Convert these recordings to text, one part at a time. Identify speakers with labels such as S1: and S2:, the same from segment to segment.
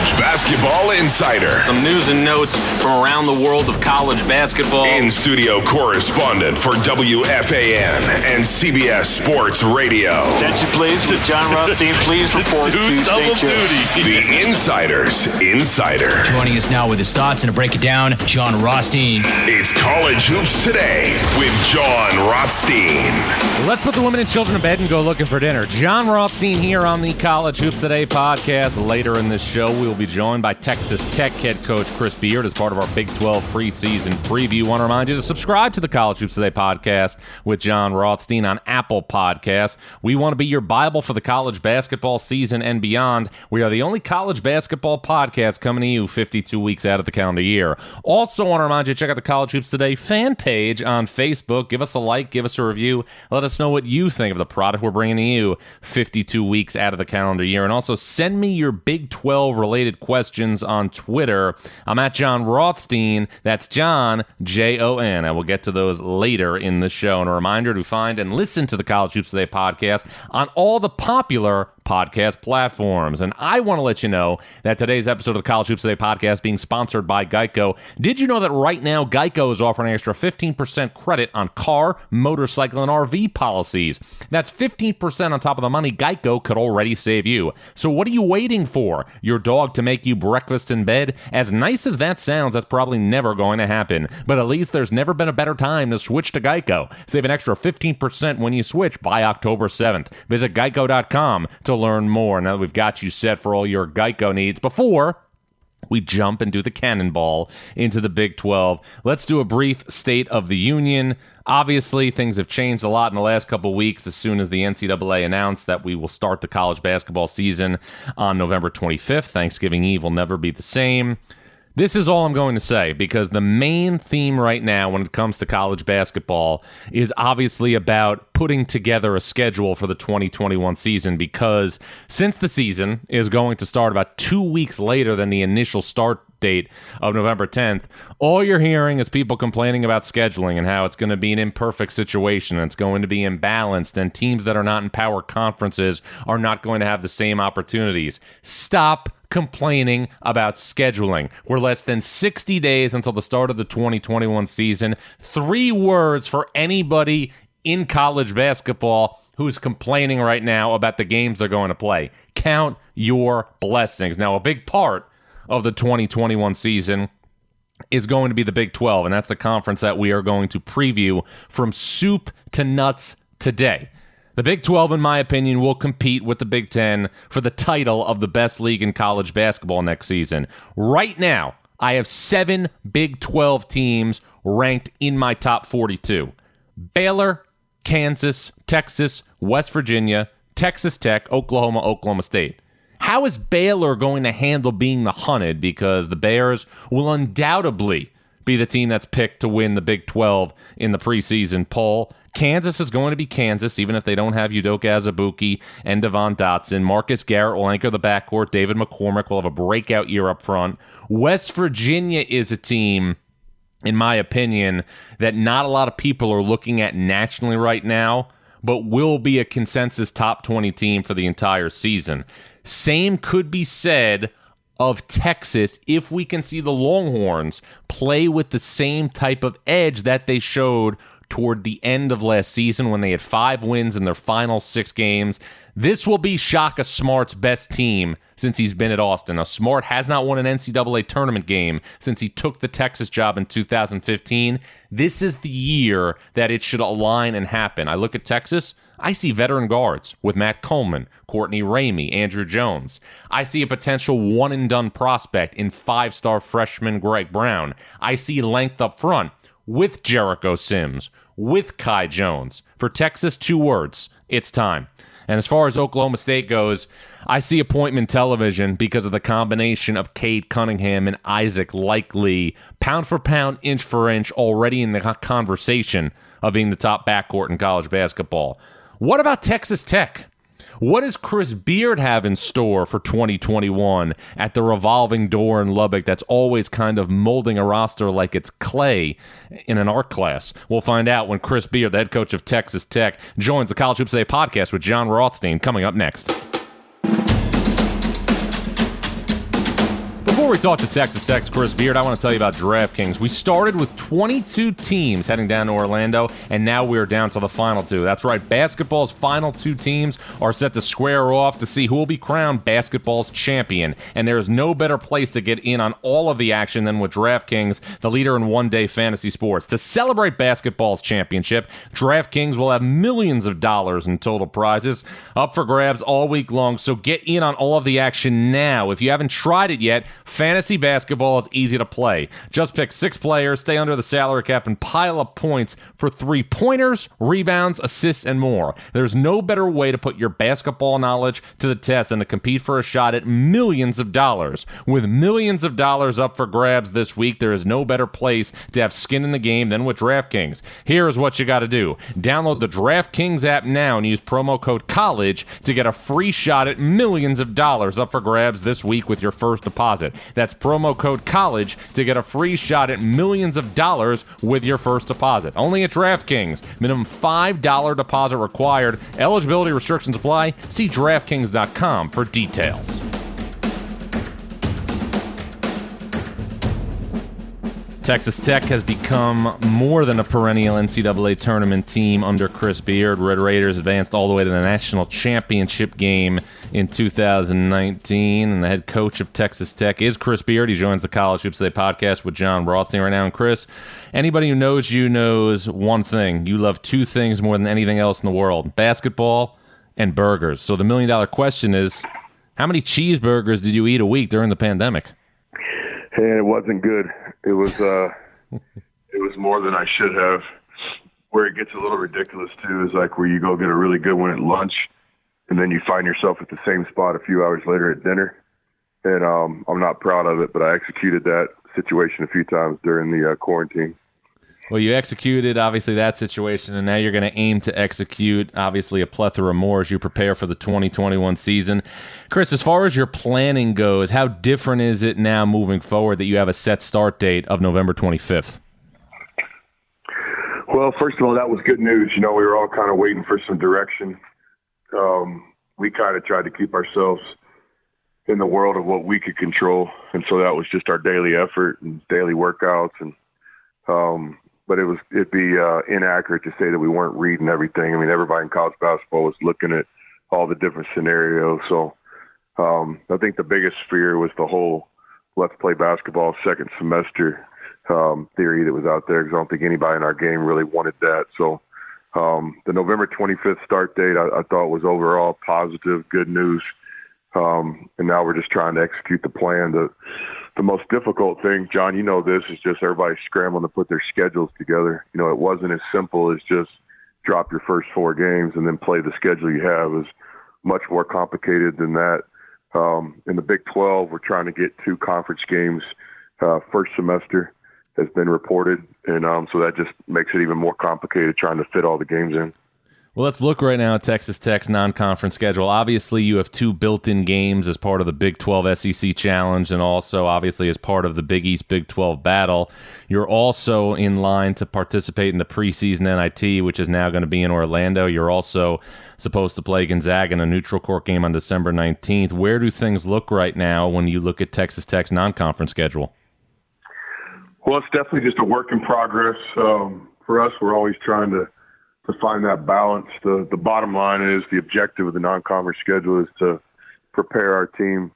S1: College Basketball Insider.
S2: Some news and notes from around the world of college basketball.
S1: In-studio correspondent for WFAN and CBS Sports Radio.
S3: Attention please to John Rothstein. Please report to St. Joe's.
S1: The Insider's Insider.
S4: Joining us now with his thoughts and to break it down, John Rothstein.
S1: It's College Hoops Today with John Rothstein.
S5: Let's put the women and children to bed and go looking for dinner. John Rothstein here on the College Hoops Today podcast. Later in this show, we will be joined by Texas Tech head coach Chris Beard as part of our Big 12 preseason preview. I want to remind you to subscribe to the College Hoops Today podcast with John Rothstein on Apple Podcasts. We want to be your Bible for the college basketball season and beyond. We are the only college basketball podcast coming to you 52 weeks out of the calendar year. Also want to remind you to check out the College Hoops Today fan page on Facebook. Give us a like, give us a review. Let us know what you think of the product we're bringing to you 52 weeks out of the calendar year. And also send me your Big 12 related questions on Twitter. I'm at John Rothstein. That's John, Jon. I will get to those later in the show. And a reminder to find and listen to the College Hoops Today podcast on all the popular podcast platforms. And I want to let you know that today's episode of the College Hoops Today podcast is being sponsored by Geico. Did you know that right now Geico is offering an extra 15% credit on car, motorcycle, and RV policies? That's 15% on top of the money Geico could already save you. So what are you waiting for? Your dog to make you breakfast in bed? As nice as that sounds, that's probably never going to happen. But at least there's never been a better time to switch to Geico. Save an extra 15% when you switch by October 7th. Visit geico.com to learn more. Now that we've got you set for all your Geico needs, before we jump and do the cannonball into the Big 12, let's do a brief State of the Union. Obviously, things have changed a lot in the last couple weeks as soon as the NCAA announced that we will start the college basketball season on November 25th. Thanksgiving Eve will never be the same. This is all I'm going to say, because the main theme right now when it comes to college basketball is obviously about putting together a schedule for the 2021 season, because since the season is going to start about 2 weeks later than the initial start date of November 10th, all you're hearing is people complaining about scheduling and how it's going to be an imperfect situation and it's going to be imbalanced and teams that are not in power conferences are not going to have the same opportunities. Stop complaining about scheduling. We're less than 60 days until the start of the 2021 season. 3 words for anybody in college basketball who's complaining right now about the games they're going to play. Count your blessings. Now, a big part of the 2021 season is going to be the Big 12, and that's the conference that we are going to preview from soup to nuts today. The Big 12, in my opinion, will compete with the Big 10 for the title of the best league in college basketball next season. Right now, I have 7 Big 12 teams ranked in my top 42. Baylor, Kansas, Texas, West Virginia, Texas Tech, Oklahoma, Oklahoma State. How is Baylor going to handle being the hunted? Because the Bears will undoubtedly be the team that's picked to win the Big 12 in the preseason poll. Kansas is going to be Kansas, even if they don't have Udoka Azubuike and Devon Dotson. Marcus Garrett will anchor the backcourt. David McCormick will have a breakout year up front. West Virginia is a team, in my opinion, that not a lot of people are looking at nationally right now, but will be a consensus top 20 team for the entire season. Same could be said of Texas if we can see the Longhorns play with the same type of edge that they showed toward the end of last season when they had 5 wins in their final 6 games. This will be Shaka Smart's best team since he's been at Austin. Now, Smart has not won an NCAA tournament game since he took the Texas job in 2015. This is the year that it should align and happen. I look at Texas, I see veteran guards with Matt Coleman, Courtney Ramey, Andrew Jones. I see a potential one-and-done prospect in 5-star freshman Greg Brown. I see length up front with Jericho Sims, with Kai Jones. For Texas, 2 words: it's time. And as far as Oklahoma State goes, I see appointment television because of the combination of Cade Cunningham and Isaac Likely, pound for pound, inch for inch, already in the conversation of being the top backcourt in college basketball. What about Texas Tech? What does Chris Beard have in store for 2021 at the revolving door in Lubbock that's always kind of molding a roster like it's clay in an art class? We'll find out when Chris Beard, the head coach of Texas Tech, joins the College Hoops Today podcast with John Rothstein coming up next. Before we talk to Texas Tech's Chris Beard, I want to tell you about DraftKings. We started with 22 teams heading down to Orlando, and now we're down to the final 2. That's right, basketball's final 2 teams are set to square off to see who will be crowned basketball's champion. And there is no better place to get in on all of the action than with DraftKings, the leader in one-day fantasy sports. To celebrate basketball's championship, DraftKings will have millions of dollars in total prizes up for grabs all week long, so get in on all of the action now. If you haven't tried it yet, fantasy basketball is easy to play. Just pick 6 players, stay under the salary cap, and pile up points for 3-pointers, rebounds, assists, and more. There's no better way to put your basketball knowledge to the test than to compete for a shot at millions of dollars. With millions of dollars up for grabs this week, there is no better place to have skin in the game than with DraftKings. Here's what you got to do. Download the DraftKings app now and use promo code COLLEGE to get a free shot at millions of dollars up for grabs this week with your first deposit. That's promo code COLLEGE to get a free shot at millions of dollars with your first deposit. Only at DraftKings. Minimum $5 deposit required. Eligibility restrictions apply. See DraftKings.com for details. Texas Tech has become more than a perennial NCAA tournament team under Chris Beard. Red Raiders advanced all the way to the national championship game in 2019, and the head coach of Texas Tech is Chris Beard. He joins the College Hoops Today podcast with Jon Rothstein right now. And Chris, anybody who knows you knows one thing. You love 2 things more than anything else in the world: basketball and burgers. So the million-dollar question is, how many cheeseburgers did you eat a week during the pandemic?
S6: And it wasn't good. It was more than I should have. Where it gets a little ridiculous too is like where you go get a really good one at lunch, and then you find yourself at the same spot a few hours later at dinner. And I'm not proud of it, but I executed that situation a few times during the quarantine.
S5: Well, you executed, obviously, that situation, and now you're going to aim to execute, obviously, a plethora more as you prepare for the 2021 season. Chris, as far as your planning goes, how different is it now moving forward that you have a set start date of November 25th?
S6: Well, first of all, that was good news. You know, we were all kind of waiting for some direction. We kind of tried to keep ourselves in the world of what we could control, and so that was just our daily effort and daily workouts. And but it'd be inaccurate to say that we weren't reading everything. I mean, everybody in college basketball was looking at all the different scenarios. So I think the biggest fear was the whole let's play basketball second semester theory that was out there, because I don't think anybody in our game really wanted that. So the November 25th start date I thought was overall positive, good news. And now we're just trying to execute the plan. The most difficult thing, John, you know this, is just everybody scrambling to put their schedules together. You know, it wasn't as simple as just drop your first 4 games and then play the schedule you have. It's much more complicated than that. In the Big 12, we're trying to get 2 conference games first semester, has been reported. And so that just makes it even more complicated trying to fit all the games in.
S5: Well, let's look right now at Texas Tech's non-conference schedule. Obviously, you have 2 built-in games as part of the Big 12 SEC Challenge and also, obviously, as part of the Big East Big 12 battle. You're also in line to participate in the preseason NIT, which is now going to be in Orlando. You're also supposed to play Gonzaga in a neutral court game on December 19th. Where do things look right now when you look at Texas Tech's non-conference schedule?
S6: Well, it's definitely just a work in progress. For us, we're always trying to find that balance. The bottom line is the objective of the non-conference schedule is to prepare our team,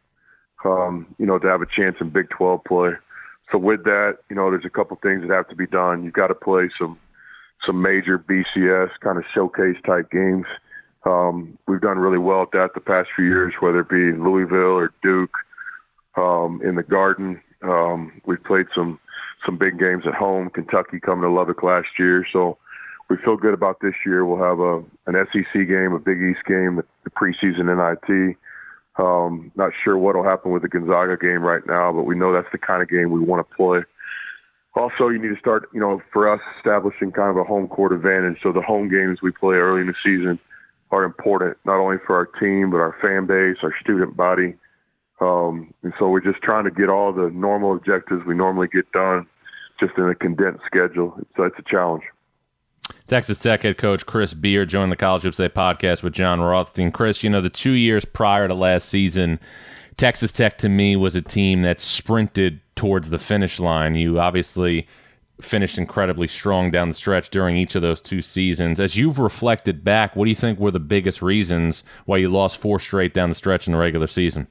S6: to have a chance in Big 12 play. So with that, there's a couple things that have to be done. You've got to play some major BCS kind of showcase type games. We've done really well at that the past few years, whether it be Louisville or Duke, in the Garden. We've played some big games at home. Kentucky coming to Lubbock last year. So we feel good about this year. We'll have an SEC game, a Big East game, the preseason NIT. Not sure what will happen with the Gonzaga game right now, but we know that's the kind of game we want to play. Also, you need to start, for us, establishing kind of a home court advantage. So the home games we play early in the season are important, not only for our team, but our fan base, our student body. And so we're just trying to get all the normal objectives we normally get done just in a condensed schedule. So it's a challenge.
S5: Texas Tech head coach Chris Beard joined the College Hoops Today podcast with Jon Rothstein. Chris, the 2 years prior to last season, Texas Tech to me was a team that sprinted towards the finish line. You obviously finished incredibly strong down the stretch during each of those 2 seasons. As you've reflected back, what do you think were the biggest reasons why you lost 4 straight down the stretch in the regular season?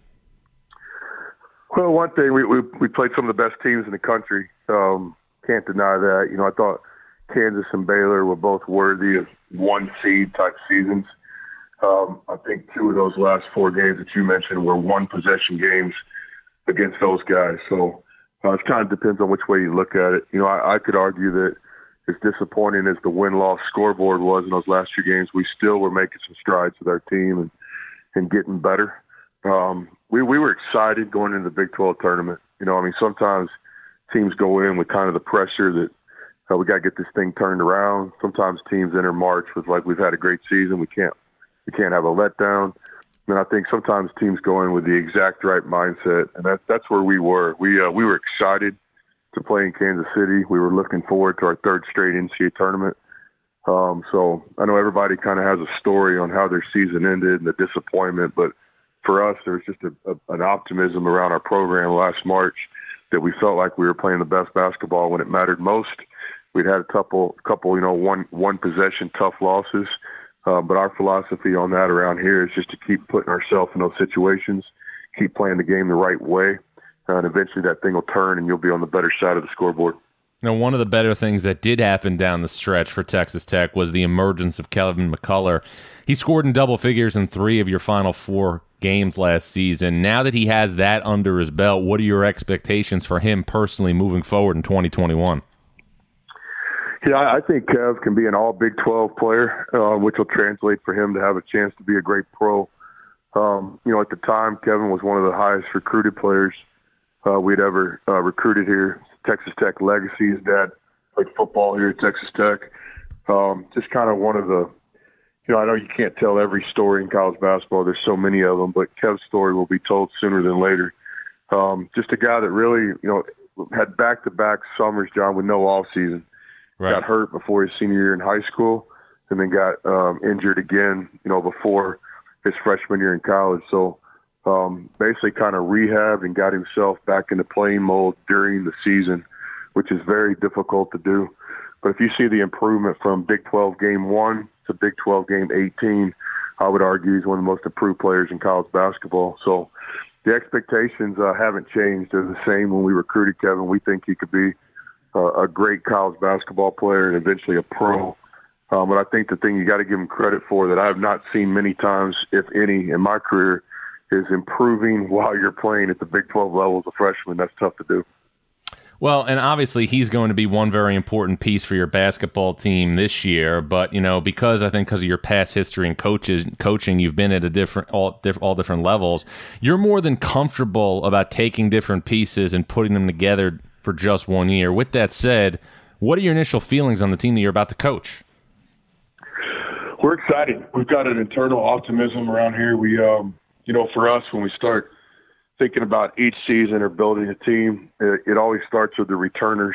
S6: Well, one thing, we played some of the best teams in the country. Can't deny that. I thought Kansas and Baylor were both worthy of 1 seed type seasons. I think 2 of those last 4 games that you mentioned were 1-possession games against those guys. So it kind of depends on which way you look at it. I could argue that as disappointing as the win-loss scoreboard was in those last 2 games, we still were making some strides with our team and getting better. We were excited going into the Big 12 tournament. Sometimes teams go in with kind of the pressure that we got to get this thing turned around. Sometimes teams enter March with we've had a great season. We can't have a letdown. And I think sometimes teams go in with the exact right mindset, and that's where we were. We were excited to play in Kansas City. We were looking forward to our 3rd straight NCAA tournament. So I know everybody kind of has a story on how their season ended and the disappointment, but for us, there was just an optimism around our program last March that we felt like we were playing the best basketball when it mattered most. We'd had a couple, one possession tough losses. But our philosophy on that around here is just to keep putting ourselves in those situations, keep playing the game the right way, and eventually that thing will turn and you'll be on the better side of the scoreboard.
S5: Now, one of the better things that did happen down the stretch for Texas Tech was the emergence of Kevin McCullar. He scored in double figures in 3 of your final 4 games last season. Now that he has that under his belt, what are your expectations for him personally moving forward in 2021?
S6: Yeah, I think Kev can be an all Big 12 player, which will translate for him to have a chance to be a great pro. At the time, Kevin was one of the highest recruited players we'd ever recruited here. Texas Tech legacy. His dad played football here at Texas Tech. Just kind of one of the, I know you can't tell every story in college basketball. There's so many of them, but Kev's story will be told sooner than later. Just a guy that really, had back-to-back summers, John, with no off season. Right. Got hurt before his senior year in high school and then got injured again, before his freshman year in college. So basically kind of rehabbed and got himself back into playing mode during the season, which is very difficult to do. But if you see the improvement from Big 12 Game 1 to Big 12 Game 18, I would argue he's one of the most improved players in college basketball. So the expectations haven't changed. They're the same when we recruited Kevin. We think he could be a great college basketball player and eventually a pro. But I think the thing you got to give him credit for that I have not seen many times, if any, in my career is improving while you're playing at the Big 12 level as a freshman. That's tough to do.
S5: Well, and obviously he's going to be one very important piece for your basketball team this year. But, because of your past history in coaching, you've been at all different levels. You're more than comfortable about taking different pieces and putting them together for just 1 year. With that said, what are your initial feelings on the team that you're about to coach?
S6: We're excited. We've got an internal optimism around here. We, for us, when we start thinking about each season or building a team, it always starts with the returners.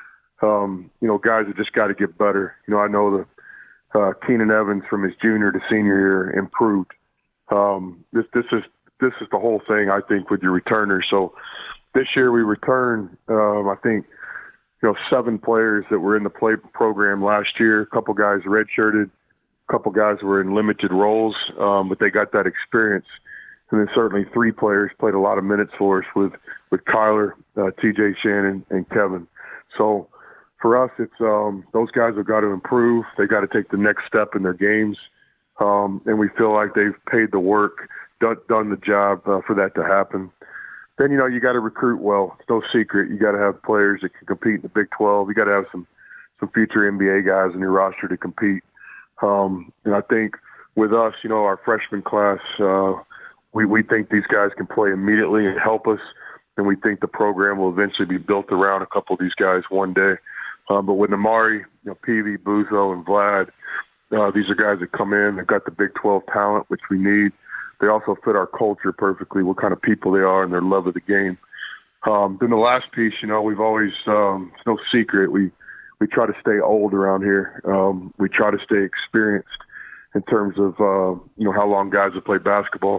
S6: Guys that just got to get better. I know that Keenan Evans from his junior to senior year improved. This is the whole thing, I think, with your returners. So this year we returned, I think, 7 players that were in the play program last year. A couple guys redshirted, a couple guys were in limited roles, but they got that experience. And then certainly 3 players played a lot of minutes for us with Kyler, TJ Shannon, and Kevin. So for us, it's those guys have got to improve. They got to take the next step in their games. And we feel like they've paid the work, done the job for that to happen. Then, you got to recruit well. It's no secret. You got to have players that can compete in the Big 12. You got to have some future NBA guys in your roster to compete. And I think with us, our freshman class, we think these guys can play immediately and help us. And we think the program will eventually be built around a couple of these guys one day. But with Amari, Peavy, Buzo, and Vlad, these are guys that come in. They've got the Big 12 talent, which we need. They also fit our culture perfectly, what kind of people they are and their love of the game. Then the last piece, we've always, it's no secret, we try to stay old around here. We try to stay experienced in terms of, how long guys have played basketball.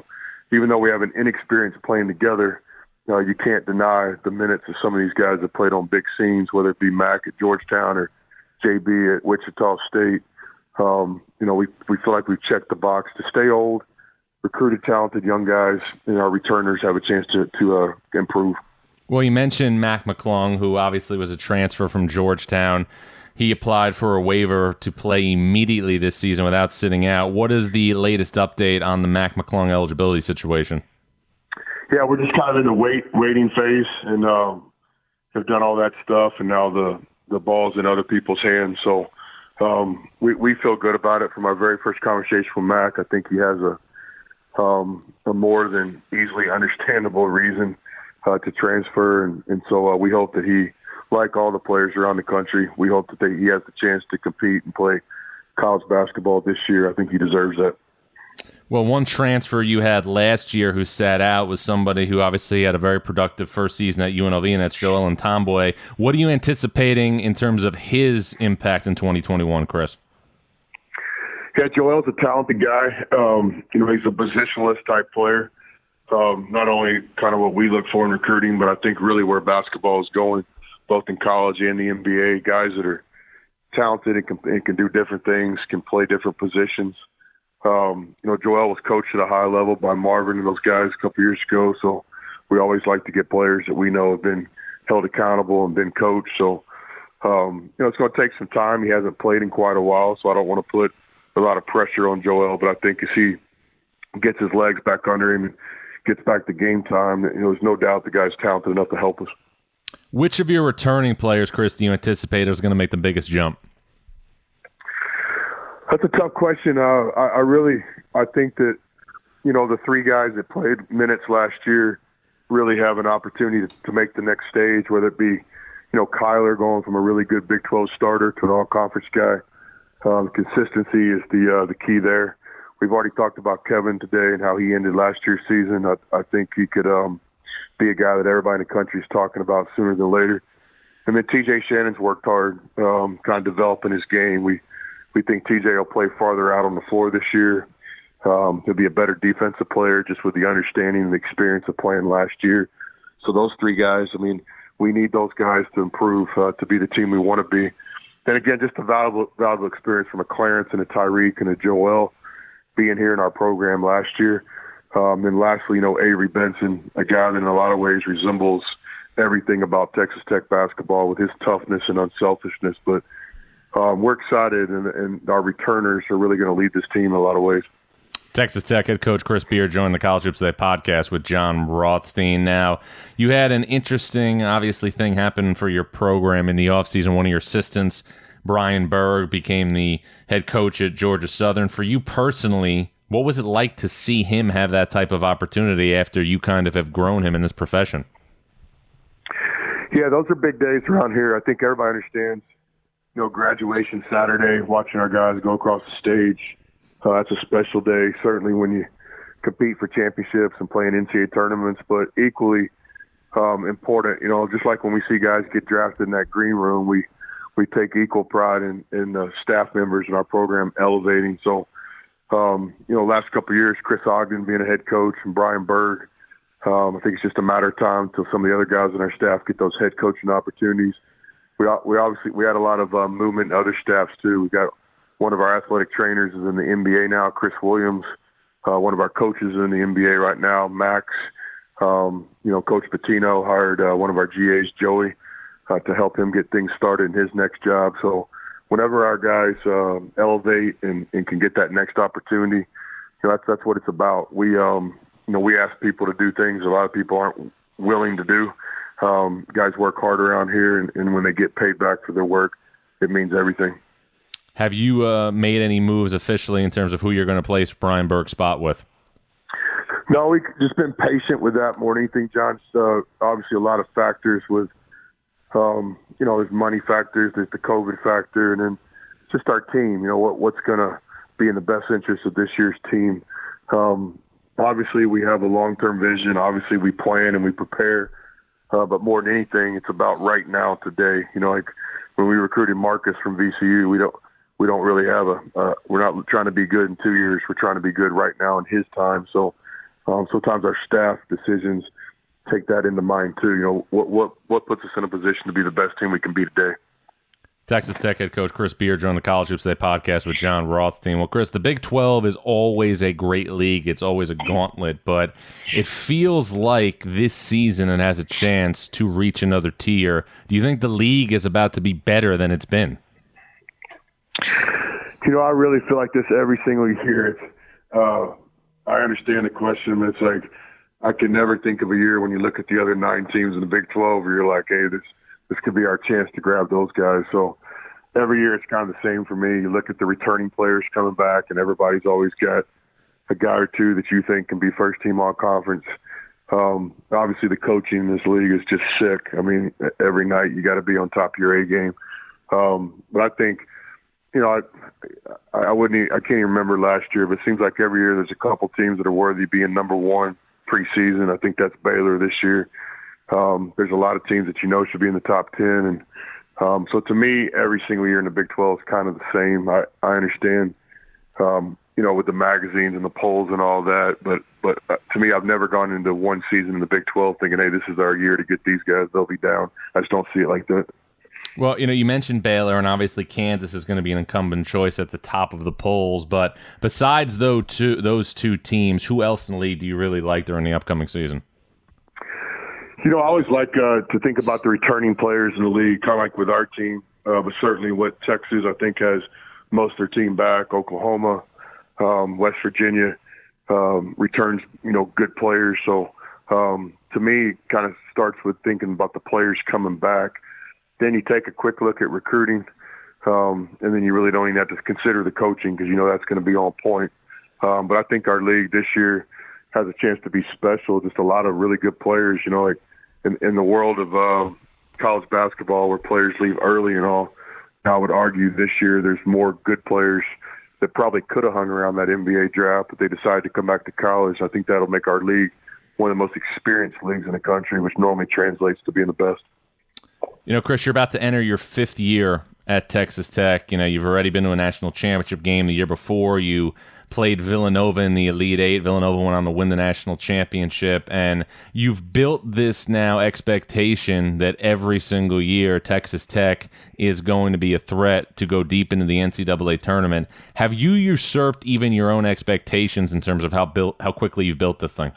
S6: even though we have an inexperienced playing together, you can't deny the minutes of some of these guys that played on big scenes, whether it be Mac at Georgetown or JB at Wichita State. We feel like we've checked the box to stay old, recruited talented young guys, and our returners have a chance to improve.
S5: Well, you mentioned Mac McClung, who obviously was a transfer from Georgetown. He applied for a waiver to play immediately this season without sitting out. What is the latest update on the Mac McClung eligibility situation?
S6: Yeah, we're just kind of in the waiting phase, and have done all that stuff, and now the ball's in other people's hands. So we feel good about it. From our very first conversation with Mac, I think he has a more than easily understandable reason to transfer, and so we hope that he, like all the players around the country, we hope that he has the chance to compete and play college basketball this year. I think he deserves that.
S5: Well, one transfer you had last year who sat out was somebody who obviously had a very productive first season at UNLV, and that's Joel Tomboy. What are you anticipating in terms of his impact in 2021, Chris?
S6: Yeah, Joel's a talented guy. He's a positionless type player. Not only kind of what we look for in recruiting, but I think really where basketball is going, both in college and the NBA. Guys that are talented and can do different things, can play different positions. Joel was coached at a high level by Marvin and those guys a couple years ago, so we always like to get players that we know have been held accountable and been coached. So, it's going to take some time. He hasn't played in quite a while, so I don't want to put a lot of pressure on Joel, but I think as he gets his legs back under him and gets back to game time, there's no doubt the guy's talented enough to help us.
S5: Which of your returning players, Chris, do you anticipate is going to make the biggest jump?
S6: That's a tough question. I think that, the three guys that played minutes last year really have an opportunity to make the next stage, whether it be, Kyler going from a really good Big 12 starter to an all-conference guy. Consistency is the key there. We've already talked about Kevin today and how he ended last year's season. I think he could be a guy that everybody in the country is talking about sooner than later. And then TJ Shannon's worked hard kind of developing his game. We think TJ will play farther out on the floor this year. He'll be a better defensive player just with the understanding and the experience of playing last year. So those three guys, we need those guys to improve to be the team we want to be. And again, just a valuable experience from a Clarence and a Tyreek and a Joel being here in our program last year. And lastly, Avery Benson, a guy that in a lot of ways resembles everything about Texas Tech basketball with his toughness and unselfishness. But we're excited, and our returners are really going to lead this team in a lot of ways.
S5: Texas Tech head coach Chris Beard joined the College Hoops Today podcast with Jon Rothstein. Now, you had an interesting, obviously, thing happen for your program in the offseason. One of your assistants, Brian Berg, became the head coach at Georgia Southern. For you personally, what was it like to see him have that type of opportunity after you kind of have grown him in this profession?
S6: Yeah, those are big days around here. I think everybody understands, graduation Saturday, watching our guys go across the stage. That's a special day, certainly when you compete for championships and play in NCAA tournaments, but equally important, just like when we see guys get drafted in that green room, we take equal pride in the staff members in our program elevating. So, last couple of years, Chris Ogden being a head coach and Brian Berg, I think it's just a matter of time until some of the other guys on our staff get those head coaching opportunities. We had a lot of movement in other staffs too. We got one of our athletic trainers is in the NBA now, Chris Williams. One of our coaches is in the NBA right now, Max. Coach Pitino hired one of our GAs, Joey, to help him get things started in his next job. So whenever our guys elevate and can get that next opportunity, that's what it's about. We ask people to do things a lot of people aren't willing to do. Guys work hard around here, and when they get paid back for their work, it means everything.
S5: Have you made any moves officially in terms of who you're going to place Brian Berg's spot with?
S6: No, we've just been patient with that more than anything, John. Obviously, a lot of factors with, there's money factors, there's the COVID factor, and then just our team. What's going to be in the best interest of this year's team. Obviously, we have a long-term vision. Obviously, we plan and we prepare. But more than anything, it's about right now, today. Like when we recruited Marcus from VCU, we don't really have we're not trying to be good in 2 years. We're trying to be good right now in his time. So Sometimes our staff decisions take that into mind too. You know, what puts us in a position to be the best team we can be today.
S5: Texas Tech head coach Chris Beard joined the College Hoops Today podcast with Jon Rothstein. Well, Chris, the Big 12 is always a great league. It's always a gauntlet, but it feels like this season it has a chance to reach another tier. Do you think the league is about to be better than it's been?
S6: You know, I really feel like this every single year. I understand the question, but it's like I can never think of a year when you look at the other 9 teams in the Big 12 where you're like, hey, this could be our chance to grab those guys. So every year it's kind of the same for me. You look at the returning players coming back, and everybody's always got a guy or two that you think can be first team all conference. Obviously the coaching in this league is just sick. I mean, every night you got to be on top of your A game. But I think, you know, I can't even remember last year, but it seems like every year there's a couple teams that are worthy of being number 1 preseason. I think that's Baylor this year. There's a lot of teams that you know should be in the top 10. And so to me, every single year in the Big 12 is kind of the same. I understand, you know, with the magazines and the polls and all that. But to me, I've never gone into one season in the Big 12 thinking, hey, this is our year to get these guys. They'll be down. I just don't see it like that.
S5: Well, you know, you mentioned Baylor, and obviously Kansas is going to be an incumbent choice at the top of the polls. But besides those two teams, who else in the league do you really like during the upcoming season?
S6: You know, I always like to think about the returning players in the league, kind of like with our team. But certainly what Texas, I think, has most of their team back. Oklahoma, West Virginia returns, you know, good players. So to me, it kind of starts with thinking about the players coming back. Then you take a quick look at recruiting, and then you really don't even have to consider the coaching because you know that's going to be on point. But I think our league this year has a chance to be special. Just a lot of really good players, you know, like in the world of college basketball where players leave early and all. I would argue this year there's more good players that probably could have hung around that NBA draft, but they decided to come back to college. I think that'll make our league one of the most experienced leagues in the country, which normally translates to being the best.
S5: You know, Chris, you're about to enter your 5th year at Texas Tech. You know, you've already been to a national championship game the year before. You played Villanova in the Elite Eight. Villanova went on to win the national championship. And you've built this now expectation that every single year Texas Tech is going to be a threat to go deep into the NCAA tournament. Have you usurped even your own expectations in terms of how quickly you've built this thing?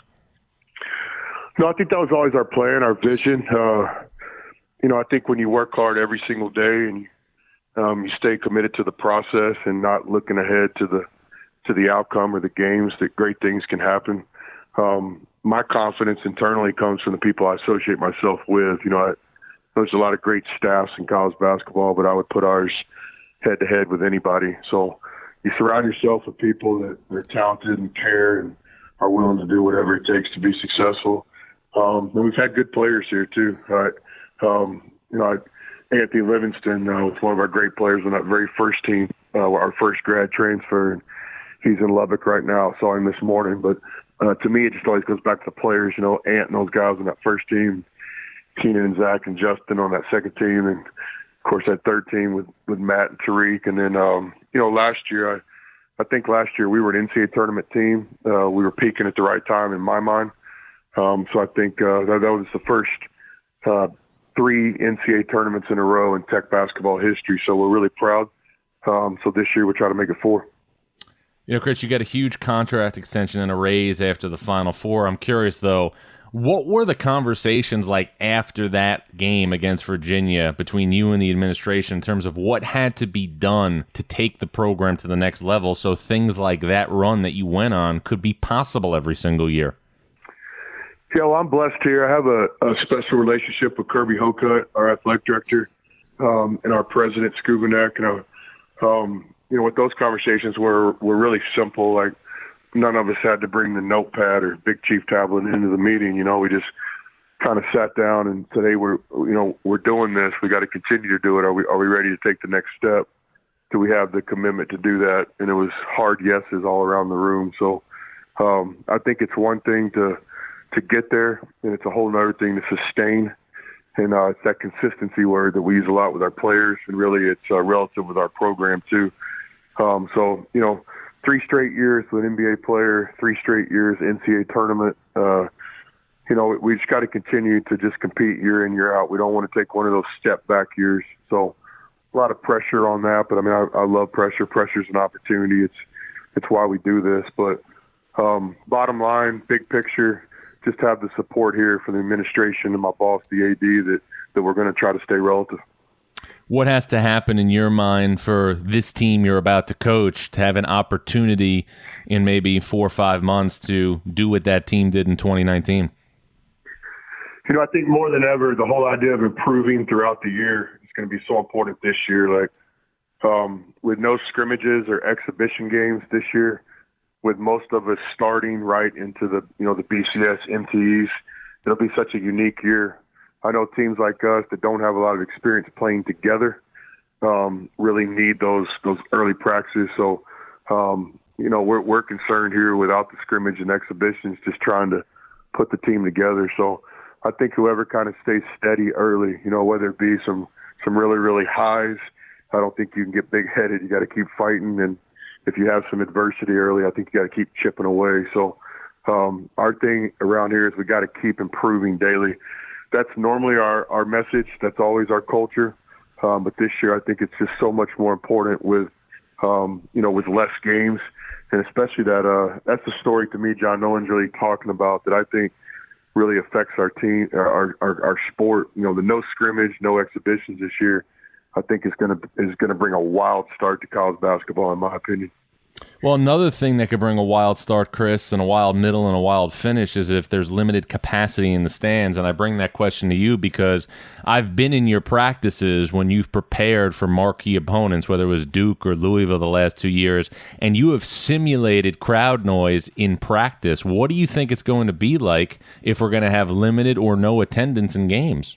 S6: No, I think that was always our plan, our vision. You know, I think when you work hard every single day and you stay committed to the process and not looking ahead to the outcome or the games, that great things can happen. My confidence internally comes from the people I associate myself with. You know, there's a lot of great staffs in college basketball, but I would put ours head to head with anybody. So you surround yourself with people that are talented and care and are willing to do whatever it takes to be successful. And we've had good players here too. You know, Anthony Livingston was one of our great players on that very first team, our first grad transfer. He's in Lubbock right now. I saw him this morning. But to me, it just always goes back to the players. You know, Ant and those guys on that first team, Keenan and Zach and Justin on that second team, and of course that third team with Matt and Tariq. And then you know, last year, I think last year we were an NCAA tournament team. We were peaking at the right time in my mind. So I think that was the first 3 NCAA tournaments in a row in Tech basketball history. So we're really proud. So this year we'll try to make it 4.
S5: You know, Chris, you got a huge contract extension and a raise after the Final Four. I'm curious, though, what were the conversations like after that game against Virginia between you and the administration in terms of what had to be done to take the program to the next level so things like that run that you went on could be possible every single year?
S6: Yeah, well, I'm blessed here. I have a special relationship with Kirby Hocutt, our athletic director, and our president, Skubanek. You know, what those conversations were really simple. Like, none of us had to bring the notepad or Big Chief tablet into the meeting. You know, we just kind of sat down and said, hey, we're doing this. We got to continue to do it. Are we ready to take the next step? Do we have the commitment to do that? And it was hard yeses all around the room. So I think it's one thing to get there, and it's a whole other thing to sustain. And it's that consistency word that we use a lot with our players, and really it's relative with our program too. So, you know, 3 straight years with an NBA player, 3 straight years NCAA tournament. We just got to continue to just compete year in, year out. We don't want to take one of those step back years. So a lot of pressure on that, but I love pressure. Pressure's an opportunity. It's why we do this. But bottom line, big picture, just have the support here from the administration and my boss, the AD, that we're going to try to stay relative.
S5: What has to happen in your mind for this team you're about to coach to have an opportunity in maybe 4 or 5 months to do what that team did in 2019?
S6: I think more than ever, the whole idea of improving throughout the year is going to be so important this year. Like with no scrimmages or exhibition games this year, with most of us starting right into the BCS MTEs, it'll be such a unique year. I know teams like us that don't have a lot of experience playing together really need those early practices. So, we're concerned here without the scrimmage and exhibitions, just trying to put the team together. So I think whoever kind of stays steady early, whether it be some really, really highs, I don't think you can get big-headed. You got to keep fighting. And if you have some adversity early, I think you got to keep chipping away. So our thing around here is we got to keep improving daily. That's normally our message. That's always our culture. But this year, I think it's just so much more important with less games. And especially that's the story to me, John, no one's really talking about that I think really affects our team, our sport. The no scrimmage, no exhibitions this year, I think is going to bring a wild start to college basketball, in my opinion.
S5: Well, another thing that could bring a wild start, Chris, and a wild middle and a wild finish is if there's limited capacity in the stands. And I bring that question to you because I've been in your practices when you've prepared for marquee opponents, whether it was Duke or Louisville the last 2 years, and you have simulated crowd noise in practice. What do you think it's going to be like if we're going to have limited or no attendance in games?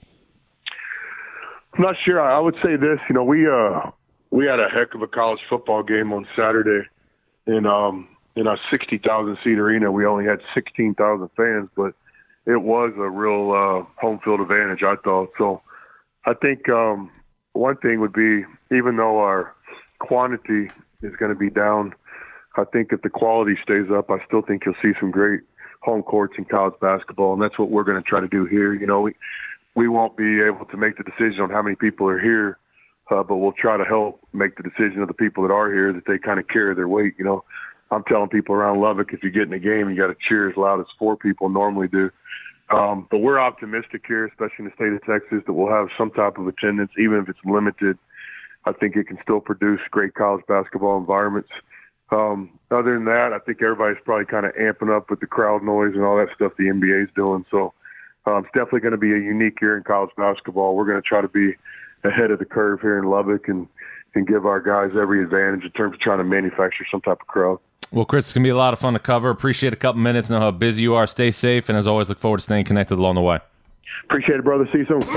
S6: I'm not sure. I would say this. We had a heck of a college football game on Saturday. In a 60,000 seat arena, we only had 16,000 fans, but it was a real home field advantage, I thought. So I think one thing would be, even though our quantity is going to be down, I think if the quality stays up, I still think you'll see some great home courts in college basketball, and that's what we're going to try to do here. We won't be able to make the decision on how many people are here, but we'll try to help make the decision of the people that are here, that they kind of carry their weight. I'm telling people around Lubbock, if you get in a game, you got to cheer as loud as 4 people normally do. But we're optimistic here, especially in the state of Texas, that we'll have some type of attendance, even if it's limited. I think it can still produce great college basketball environments. Other than that, I think everybody's probably kind of amping up with the crowd noise and all that stuff the NBA is doing. So it's definitely going to be a unique year in college basketball. We're going to try to be ahead of the curve here in Lubbock and give our guys every advantage in terms of trying to manufacture some type of crowd.
S5: Well, Chris, it's going to be a lot of fun to cover. Appreciate a couple minutes. Know how busy you are. Stay safe, and as always, look forward to staying connected along the way.
S6: Appreciate it, brother. See you soon.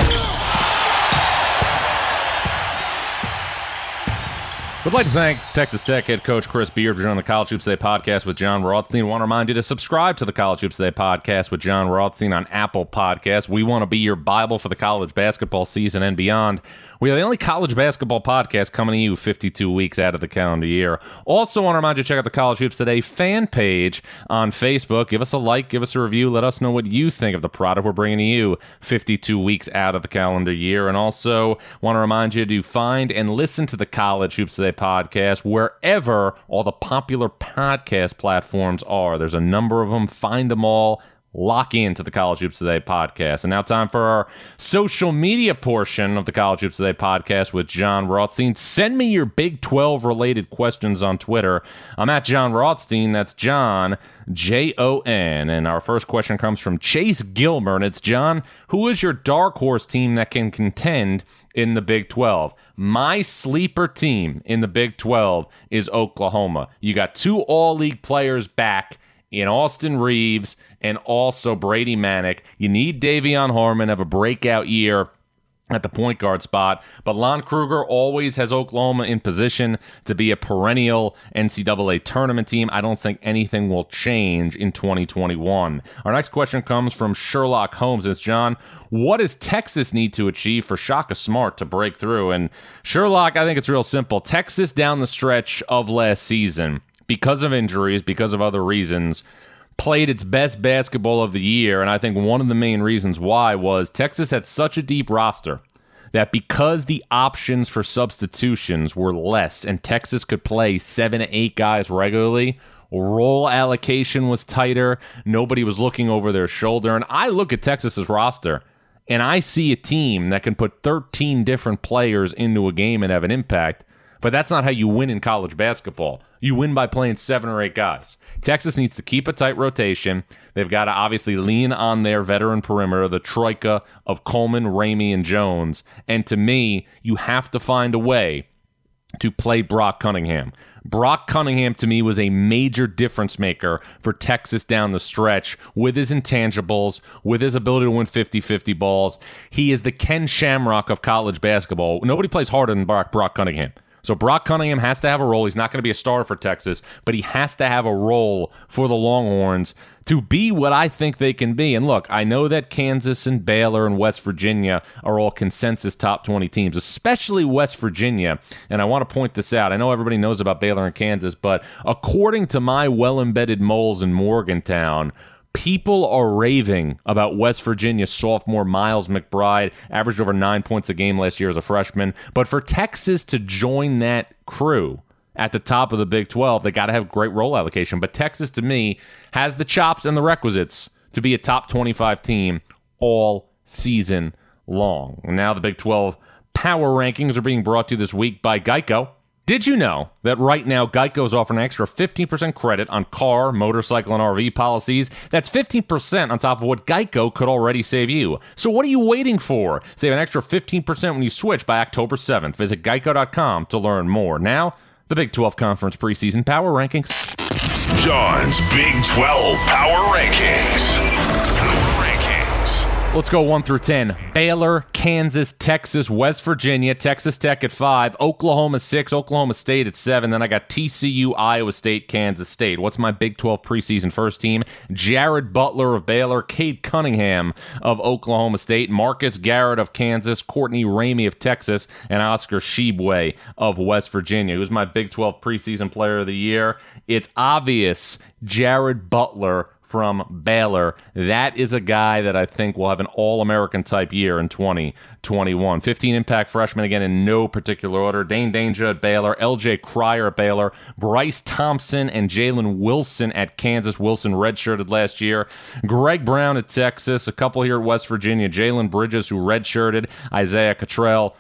S5: We'd like to thank Texas Tech head coach Chris Beard for joining the College Hoops Today podcast with John Rothstein. I want to remind you to subscribe to the College Hoops Today podcast with John Rothstein on Apple Podcasts. We want to be your Bible for the college basketball season and beyond. We are the only college basketball podcast coming to you 52 weeks out of the calendar year. Also want to remind you to check out the College Hoops Today fan page on Facebook. Give us a like, give us a review. Let us know what you think of the product we're bringing to you 52 weeks out of the calendar year. And also want to remind you to find and listen to the College Hoops Today podcast wherever all the popular podcast platforms are. There's a number of them. Find them all. Lock into the College Hoops Today podcast. And now time for our social media portion of the College Hoops Today podcast with John Rothstein. Send me your Big 12 related questions on Twitter. I'm at John Rothstein. That's John, Jon. And our first question comes from Chase Gilmer. And it's, John, who is your dark horse team that can contend in the Big 12? My sleeper team in the Big 12 is Oklahoma. You got 2 all-league players back in Austin Reeves and also Brady Manick. You need Davion Harmon to have a breakout year at the point guard spot, but Lon Kruger always has Oklahoma in position to be a perennial NCAA tournament team. I don't think anything will change in 2021. Our next question comes from Sherlock Holmes. It's, John, what does Texas need to achieve for Shaka Smart to break through? And Sherlock, I think it's real simple. Texas down the stretch of last season because of injuries, because of other reasons, played its best basketball of the year. And I think one of the main reasons why was Texas had such a deep roster that because the options for substitutions were less and Texas could play 7 to 8 guys regularly, role allocation was tighter. Nobody was looking over their shoulder. And I look at Texas's roster and I see a team that can put 13 different players into a game and have an impact. But that's not how you win in college basketball. You win by playing 7 or 8 guys. Texas needs to keep a tight rotation. They've got to obviously lean on their veteran perimeter, the troika of Coleman, Ramey, and Jones. And to me, you have to find a way to play Brock Cunningham. Brock Cunningham, to me, was a major difference maker for Texas down the stretch with his intangibles, with his ability to win 50-50 balls. He is the Ken Shamrock of college basketball. Nobody plays harder than Brock Cunningham. So Brock Cunningham has to have a role. He's not going to be a starter for Texas, but he has to have a role for the Longhorns to be what I think they can be. And look, I know that Kansas and Baylor and West Virginia are all consensus top 20 teams, especially West Virginia. And I want to point this out. I know everybody knows about Baylor and Kansas, but according to my well-embedded moles in Morgantown, people are raving about West Virginia sophomore Miles McBride, averaged over 9 points a game last year as a freshman. But for Texas to join that crew at the top of the Big 12, they got to have great role allocation. But Texas, to me, has the chops and the requisites to be a top 25 team all season long. And now the Big 12 power rankings are being brought to you this week by Geico. Did you know that right now Geico is offering an extra 15% credit on car, motorcycle, and RV policies? That's 15% on top of what Geico could already save you. So what are you waiting for? Save an extra 15% when you switch by October 7th. Visit geico.com to learn more. Now, the Big 12 Conference preseason power rankings.
S1: John's Big 12 Power Rankings.
S5: Let's go 1 through 10. Baylor, Kansas, Texas, West Virginia, Texas Tech at 5, Oklahoma 6, Oklahoma State at 7. Then I got TCU, Iowa State, Kansas State. What's my Big 12 preseason first team? Jared Butler of Baylor, Cade Cunningham of Oklahoma State, Marcus Garrett of Kansas, Courtney Ramey of Texas, and Oscar Tshiebwe of West Virginia. Who's my Big 12 preseason player of the year? It's obvious, Jared Butler from Baylor. That is a guy that I think will have an All-American type year in 2021. 15 impact freshmen, again, in no particular order. Dane Danger at Baylor, LJ Cryer at Baylor, Bryce Thompson and Jalen Wilson at Kansas. Wilson redshirted last year. Greg Brown at Texas, a couple here at West Virginia. Jalen Bridges, who redshirted. Isaiah Cottrell,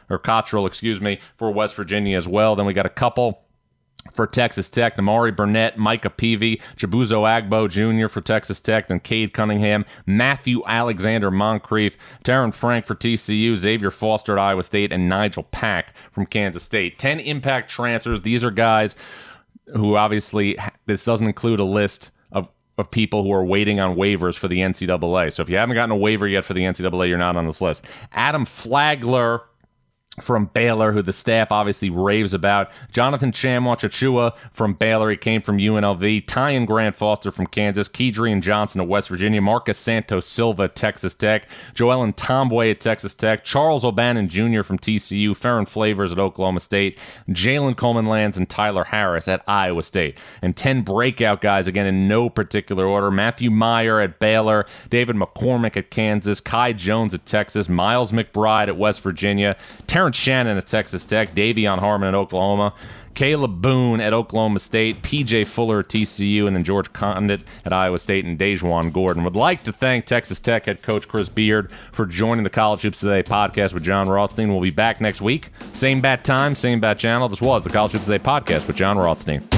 S5: for West Virginia as well. Then we got a couple for Texas Tech, Namari Burnett, Micah Peavy, Chibuzo Agbo Jr. for Texas Tech, then Cade Cunningham, Matthew Alexander Moncrief, Taryn Frank for TCU, Xavier Foster at Iowa State, and Nigel Pack from Kansas State. 10 impact transfers. These are guys who obviously, this doesn't include a list of people who are waiting on waivers for the NCAA. So if you haven't gotten a waiver yet for the NCAA, you're not on this list. Adam Flagler from Baylor, who the staff obviously raves about. Jonathan Chamwa-Chachua from Baylor. He came from UNLV. Tyon Grant Foster from Kansas. Kedrian Johnson of West Virginia. Marcus Santos Silva at Texas Tech. Joellen Tomboy at Texas Tech. Charles O'Bannon Jr. from TCU. Farron Flavors at Oklahoma State. Jalen Coleman-Lands and Tyler Harris at Iowa State. And 10 breakout guys, again, in no particular order. Matthew Meyer at Baylor. David McCormick at Kansas. Kai Jones at Texas. Miles McBride at West Virginia. Terrence Shannon at Texas Tech, Davion Harmon at Oklahoma, Caleb Boone at Oklahoma State, P.J. Fuller at TCU, and then George Condit at Iowa State and Dejuan Gordon. Would like to thank Texas Tech head coach Chris Beard for joining the College Hoops Today podcast with Jon Rothstein. We'll be back next week. Same bat time, same bat channel. This was the College Hoops Today podcast with Jon Rothstein.